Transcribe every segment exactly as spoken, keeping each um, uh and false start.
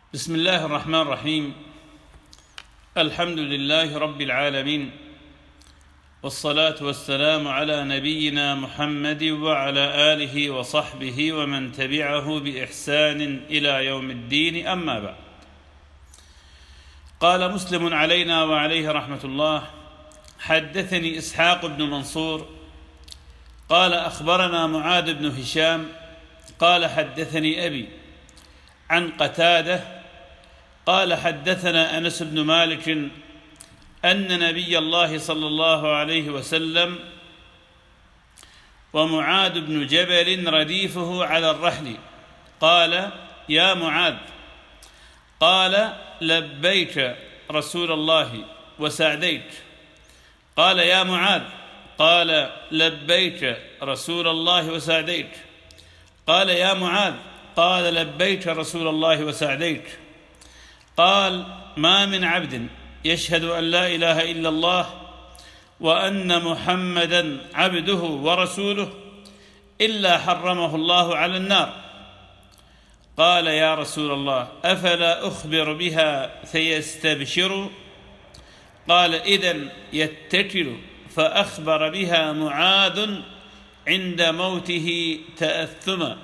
بسم الله الرحمن الرحيم. الحمد لله رب العالمين، والصلاة والسلام على نبينا محمد وعلى آله وصحبه ومن تبعه بإحسان إلى يوم الدين، أما بعد. قال مسلم علينا وعليه رحمة الله: حدثني إسحاق بن منصور قال أخبرنا معاذ بن هشام قال حدثني أبي عن قتادة قال حدثنا أنس بن مالك أن نبي الله صلى الله عليه وسلم ومعاذ بن جبل رديفه على الرحل قال: يا معاذ. قال: لبيك رسول الله وسعديك. قال: يا معاذ. قال: لبيك رسول الله وسعديك. قال: يا معاذ. قال: لبيك رسول الله وسعديك. قال: ما من عبد يشهد أن لا إله إلا الله وأن محمدًا عبده ورسوله إلا حرمه الله على النار. قال: يا رسول الله، أفلا أخبر بها فيستبشر؟ قال: إذن يتكل. فأخبر بها معاذ عند موته تأثما.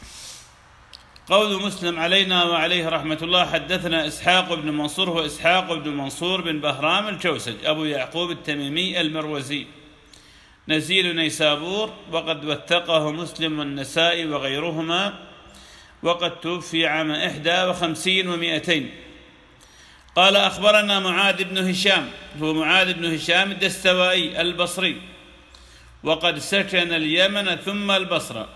قول مسلم علينا وعليه رحمة الله: حدثنا إسحاق بن منصور، هو إسحاق بن منصور بن بهرام الجوسج أبو يعقوب التميمي المروزي، نزيل نيسابور، وقد وثقه مسلم والنسائي وغيرهما، وقد توفي عام إحدى وخمسين ومائتين. قال: أخبرنا معاذ بن هشام، هو معاذ بن هشام الدستوائي البصري، وقد سكن اليمن ثم البصرة.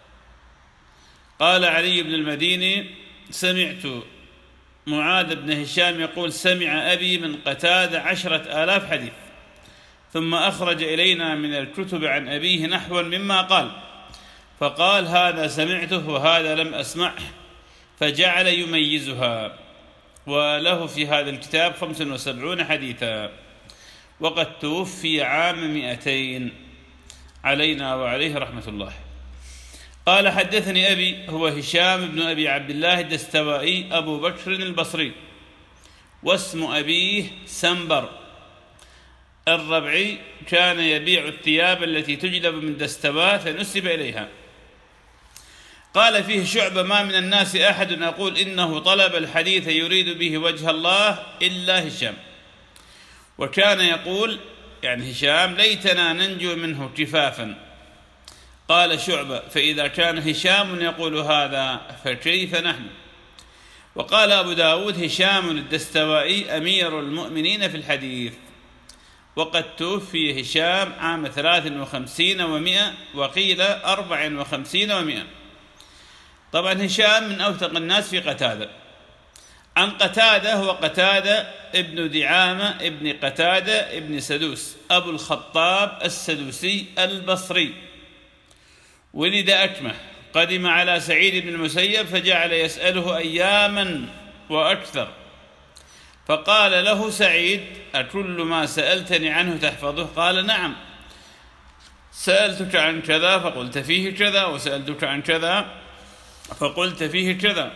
قال علي بن المديني: سمعت معاذ بن هشام يقول: سمع أبي من قتادة عشرة آلاف حديث، ثم أخرج إلينا من الكتب عن أبيه نحوا مما قال، فقال: هذا سمعته وهذا لم أسمعه، فجعل يميزها، وله في هذا الكتاب خمس وسبعون حديثا، وقد توفي عام مئتين علينا وعليه رحمة الله. قال: حدثني أبي، هو هشام بن أبي عبد الله الدستوائي أبو بكر البصري، واسم أبيه سنبر الربعي، كان يبيع الثياب التي تجلب من دستوات فنسب إليها. قال فيه شعبة: ما من الناس أحد يقول إنه طلب الحديث يريد به وجه الله إلا هشام. وكان يقول، يعني هشام: ليتنا ننجو منه كفافا. قال شعبة: فإذا كان هشام يقول هذا فكيف نحن؟ وقال أبو داود: هشام الدستوائي أمير المؤمنين في الحديث، وقد توفي هشام عام ثلاث وخمسين ومائة، وقيل أربع وخمسين ومائة. طبعا هشام من أوثق الناس في قتادة. عن قتادة، هو قتادة ابن دعامة ابن قتادة ابن سدوس أبو الخطاب السدوسي البصري، ولد أكمه، قدم على سعيد بن المسيب فجعل يسأله أياما وأكثر، فقال له سعيد: أكل ما سألتني عنه تحفظه؟ قال: نعم، سألتك عن كذا فقلت فيه كذا، وسألتك عن كذا فقلت فيه كذا،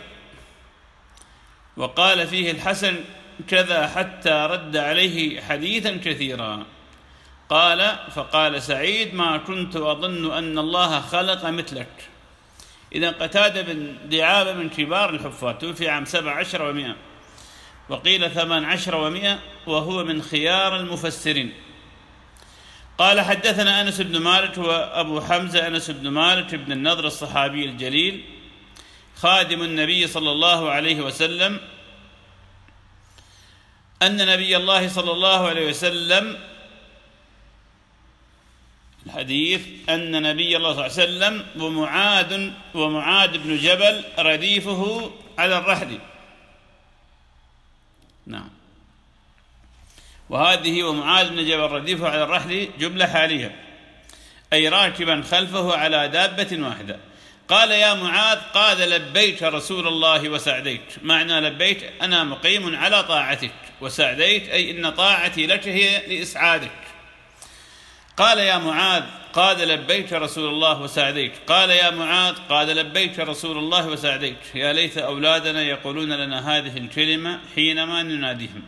وقال فيه الحسن كذا، حتى رد عليه حديثا كثيرا. قال: فقال سعيد: ما كنت أظن أن الله خلق مثلك. إذا قتادة بن دعامة من كبار الحفاظ، توفي عام سبع عشر ومائة، وقيل ثمان عشر ومائة، وهو من خيار المفسرين. قال: حدثنا أنس بن مالك، وأبو حمزة أنس بن مالك بن النضر الصحابي الجليل، خادم النبي صلى الله عليه وسلم، أن نبي الله صلى الله عليه وسلم، الحديث أن نبي الله صلى الله عليه وسلم ومعاذ ومعاذ بن جبل رديفه على الرحل. نعم، وهذه ومعاذ بن جبل رديفه على الرحل جملة حالية، أي راكبا خلفه على دابة واحدة. قال: يا معاذ. قال: لبيك رسول الله وسعديك. معنى لبيك: أنا مقيم على طاعتك، وسعديك أي إن طاعتي لك هي لإسعادك. قال يا معاذ قال لبيك رسول الله وسعديك. قال يا معاذ قال لبيك رسول الله وسعديك. يا ليت أولادنا يقولون لنا هذه الكلمة حينما نناديهم.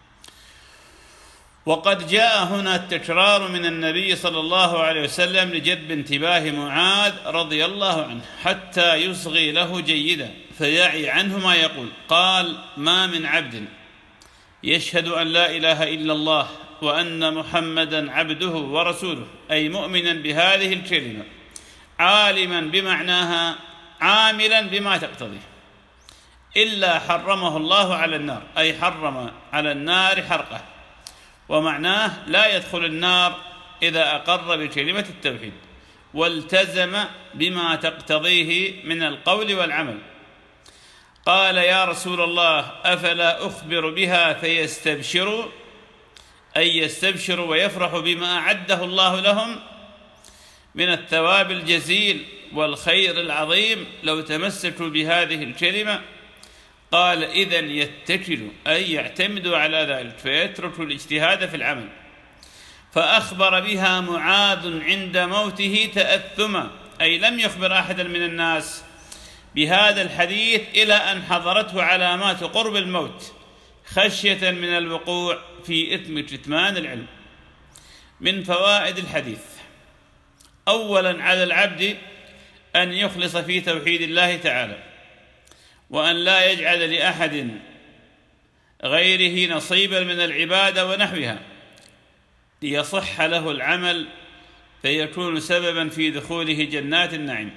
وقد جاء هنا التكرار من النبي صلى الله عليه وسلم لجذب انتباه معاذ رضي الله عنه حتى يصغي له جيدا فيعي عنه ما يقول. قال ما من عبد يشهد أن لا إله إلا الله وأن محمدا عبده ورسوله، أي مؤمنا بهذه الكلمة عالما بمعناها عاملا بما تقتضيه، إلا حرمه الله على النار، أي حرم على النار حرقه، ومعناه لا يدخل النار إذا أقر بكلمة التوحيد والتزم بما تقتضيه من القول والعمل. قال يا رسول الله أفلا أخبر بها فيستبشروا، أي يستبشروا ويفرحوا بما أعده الله لهم من الثواب الجزيل والخير العظيم لو تمسكوا بهذه الكلمة. قال إذن يتكلوا، أي يعتمدوا على ذلك فيتركوا الاجتهاد في العمل. فأخبر بها معاذ عند موته تأثما، أي لم يخبر أحدا من الناس بهذا الحديث إلى أن حضرته علامات قرب الموت خشية من الوقوع في إثم كتمان العلم. من فوائد الحديث: أولا على العبد أن يخلص في توحيد الله تعالى، وأن لا يجعل لأحد غيره نصيبا من العبادة ونحوها ليصح له العمل فيكون سببا في دخوله جنات النعيم.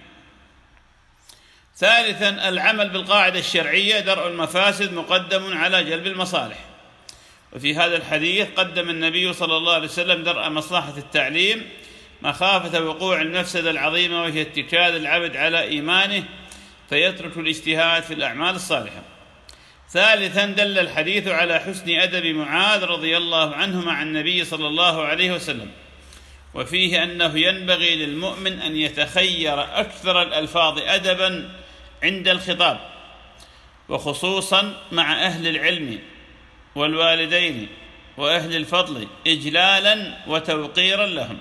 ثالثا العمل بالقاعدة الشرعية درء المفاسد مقدم على جلب المصالح. وفي هذا الحديث قدم النبي صلى الله عليه وسلم درء مصلحة التعليم مخافة وقوع المفسدة العظيمة وهي اتكال العبد على إيمانه فيترك الاجتهاد في الأعمال الصالحة. ثالثا دل الحديث على حسن أدب معاذ رضي الله عنه مع النبي صلى الله عليه وسلم، وفيه أنه ينبغي للمؤمن أن يتخير أكثر الألفاظ أدبا عند الخطاب، وخصوصا مع أهل العلم والوالدين وأهل الفضل إجلالا وتوقيرا لهم.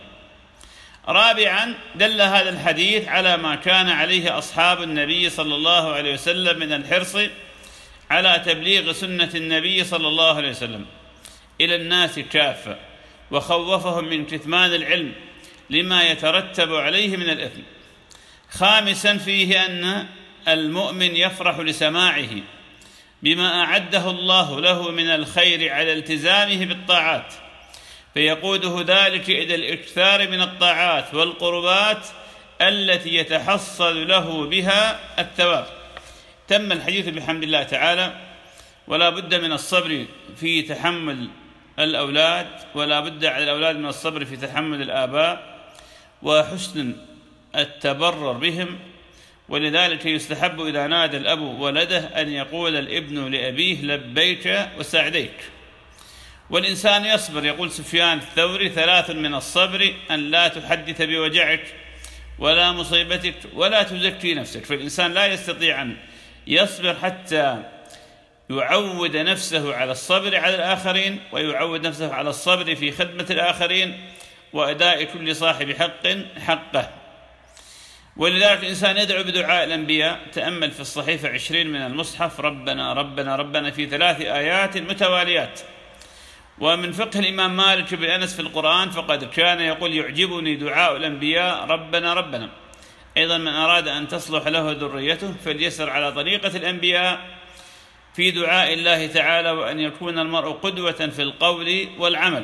رابعا دل هذا الحديث على ما كان عليه أصحاب النبي صلى الله عليه وسلم من الحرص على تبليغ سنة النبي صلى الله عليه وسلم إلى الناس كافة، وخوفهم من كتمان العلم لما يترتب عليه من الإثم. خامسا فيه أن المؤمن يفرح لسماعه بما أعده الله له من الخير على التزامه بالطاعات، فيقوده ذلك إلى الإكثار من الطاعات والقربات التي يتحصل له بها الثواب. تم الحديث بحمد الله تعالى، ولا بد من الصبر في تحمل الأولاد، ولا بد على الأولاد من الصبر في تحمل الآباء وحسن التبرر بهم. ولذلك يستحب إذا نادى الأب ولده أن يقول الابن لأبيه لبيك وسعديك. والإنسان يصبر. يقول سفيان الثوري: ثلاث من الصبر أن لا تحدث بوجعك ولا مصيبتك ولا تزكي نفسك. فالإنسان لا يستطيع أن يصبر حتى يعود نفسه على الصبر على الآخرين، ويعود نفسه على الصبر في خدمة الآخرين وأداء كل صاحب حق حقه. ولذلك الإنسان يدعو بدعاء الأنبياء. تأمل في الصحيفة عشرين من المصحف: ربنا ربنا ربنا في ثلاث آيات متواليات. ومن فقه الإمام مالك بن أنس في القرآن فقد كان يقول: يعجبني دعاء الأنبياء ربنا ربنا. أيضا من أراد أن تصلح له ذريته فليسر على طريقة الأنبياء في دعاء الله تعالى، وأن يكون المرء قدوة في القول والعمل.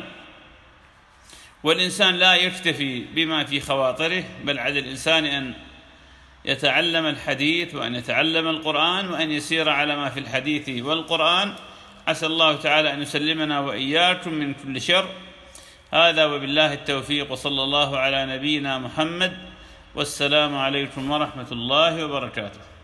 والإنسان لا يكتفي بما في خواطره، بل على الإنسان أن يتعلم الحديث وأن يتعلم القرآن وأن يسير على ما في الحديث والقرآن. عسى الله تعالى أن يسلمنا وإياكم من كل شر. هذا وبالله التوفيق، وصلى الله على نبينا محمد، والسلام عليكم ورحمة الله وبركاته.